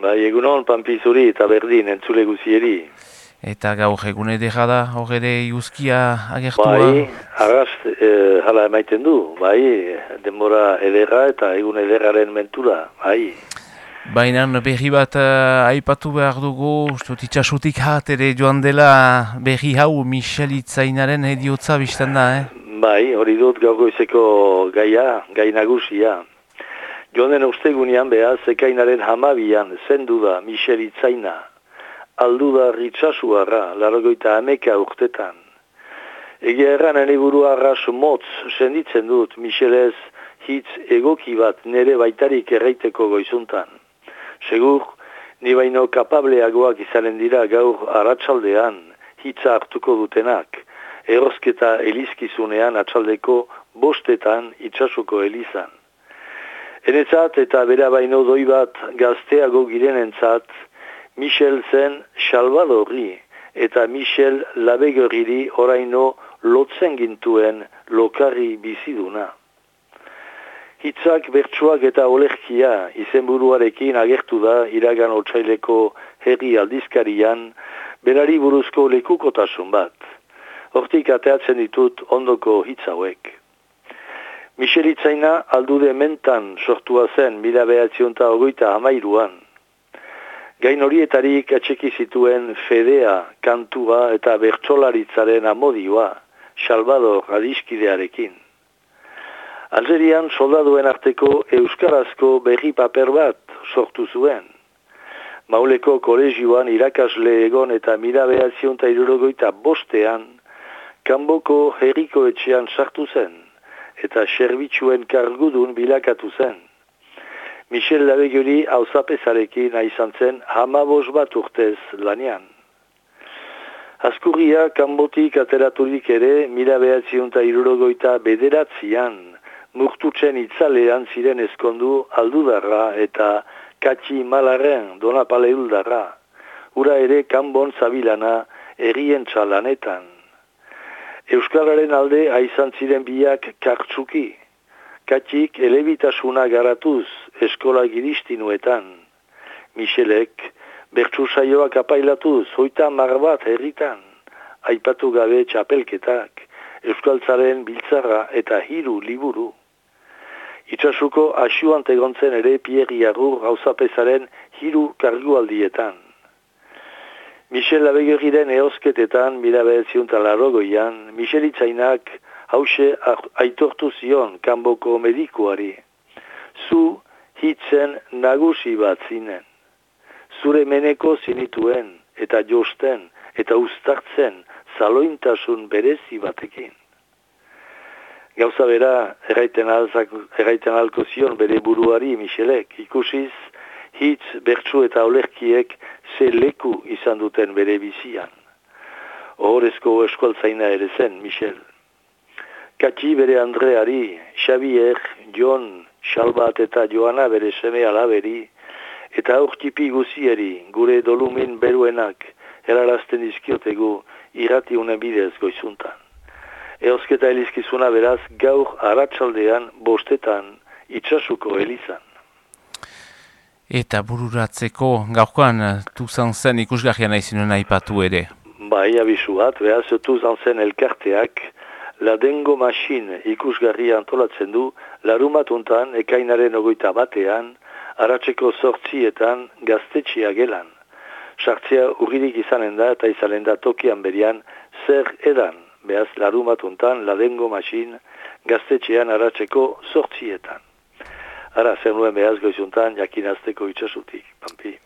Bai, egunon, Pampi zuri eta berdin, entzule guzieri. Eta gaur egun edera da, hor ere iguzkia agertua? Bai, arraz, hala emaiten du, bai, denbora edera eta egun ederaren mentura, bai. Baina berri bat aipatu behar dugu, itxasutik hat ere joan dela berri hau Michel Itzainaren heriotza biztan da, Bai, hori dut gaur goizeko gai nagusia. Joan den ustegunean behaz, ekainaren 12an zendu da Michel Itzaina. Aldu da ritxasuarra, 91 urtetan. Egia erran eniburu arras motz senditzen dut Michelez hitz egoki bat nere baitarik erraiteko goizuntan. Segur, ni baino kapableagoak izanen dira gaur arratsaldean hitza hartuko dutenak, erozketa elizkizunean atxaldeko 5 itxasuko elizan. Enetzat eta bera baino doi bat gazteago girenentzat, Michel zen Salvadorri eta Michel Labegorriri oraino lotzen gintuen lokarri biziduna. Hitzak, bertsuak eta olerkia izenburuarekin agertu da iragan otsaileko herri aldizkarian berari buruzko lekukotasun bat. Hortik ateatzen ditut ondoko hitz hauek. Michel Itzaina aldude mentan sortua zen 1923an. Gain horietarik atxeki zituen fedea, kantua eta bertsolaritzaren amodioa, Salvador adiskidearekin. Algerian soldaduen arteko euskarazko berri paper bat sortu zuen. Mauleko kolegioan irakasle egon eta 1965an kanboko herriko etxean sartu zen eta serbitxuen kargudun bilakatu zen. Michel Labegori auzapezarekin izan zen 15 urtez lanean. Azkurria kanbotik ateraturik ere 1969an murtutzen itzalean ziren ezkondu aldudarra eta katxi malarren donapaleuldarra. Ura ere kanbon zabilana errien txalanetan. Euskararen alde aizan ziren biak kartsuki. Katxik elebitasuna garatuz eskola giristinuetan. Michelek bertsu saioak apailatuz 30 herritan. Aipatu gabe txapelketak, euskaltzaren biltzarra eta 3 liburu. Itxasuko asuan tegontzen ere Pierre Jarrur gauzapezaren 3 kargualdietan. Michel Labegorriren eosketetan 1980an, Michel Itzainak hause aitortu zion kanboko medikuari. Zu hitzen nagusi bat zinen. Zure meneko zinituen eta josten eta uztartzen zalointasun berezi batekin. Gauza bera erraiten alko zion bere buruari Michelek, ikusiz hitz, bertsu eta olerkiek ze leku izan duten bere bizian. Ohorezko eskualtzaina ere zen Michel. Katxi bere Andreari, Xavier, Jon, Xalbat eta Joana bere seme alaberi, eta aurtipi guzieri gure dolumin beruenak erarazten dizkiotegu irratiunen bidez goizuntan. Eozketa elizkizuna beraz gaur arratsaldean 5 itxasuko elizan. Eta bururatzeko gaurkoan Tuzan zen ikusgarrian aizinuen aipatu ere. Bai, abisu bat, behaz Tuzan zen elkarteak Ladengo Machine ikusgarria antolatzen du larumatuntan ekainaren 21an aratzeko 8etan gaztetxea gelan. Sartzea urririk izanen da eta izanen da tokian berian zer edan, behaz larumatuntan Ladengo Machine gaztetxean aratzeko 8etan. Ara, zer nuen behaz goizuntan jakinazteko itxasutik, Pampi.